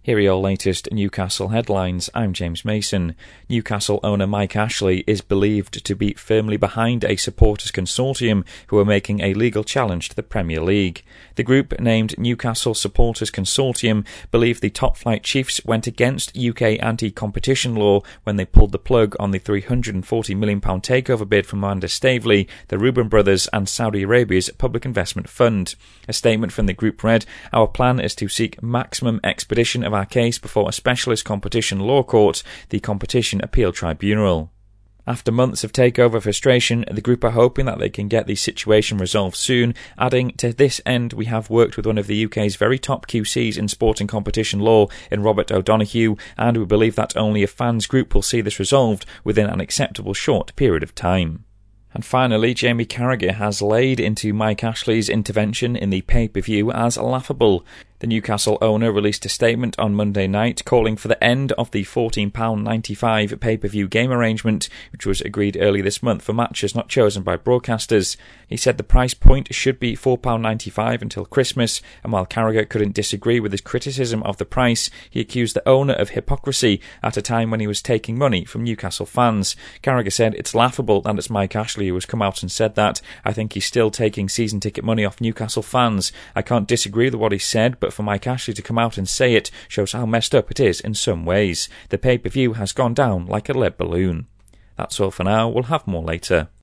Here are your latest Newcastle headlines. I'm James Mason. Newcastle owner Mike Ashley is believed to be firmly behind a supporters consortium who are making a legal challenge to the Premier League. The group, named Newcastle Supporters Consortium, believe the top-flight chiefs went against UK anti-competition law when they pulled the plug on the £340 million takeover bid from Amanda Staveley, the Reuben brothers and Saudi Arabia's public investment fund. A statement from the group read, "Our plan is to seek maximum expedition of our case before a specialist competition law court, the Competition Appeal Tribunal." After months of takeover frustration, the group are hoping that they can get the situation resolved soon, adding, "To this end, we have worked with one of the UK's very top QCs in sport and competition law in Robert O'Donoghue, and we believe that only a fans group will see this resolved within an acceptable short period of time." And finally, Jamie Carragher has laid into Mike Ashley's intervention in the pay-per-view as laughable. The Newcastle owner released a statement on Monday night calling for the end of the £14.95 pay-per-view game arrangement, which was agreed early this month for matches not chosen by broadcasters. He said the price point should be £4.95 until Christmas, and while Carragher couldn't disagree with his criticism of the price, he accused the owner of hypocrisy at a time when he was taking money from Newcastle fans. Carragher said, "It's laughable that it's Mike Ashley who has come out and said that. I think he's still taking season ticket money off Newcastle fans. I can't disagree with what he said, but for Mike Ashley to come out and say it shows how messed up it is in some ways. The pay-per-view has gone down like a lead balloon." That's all for now. We'll have more later.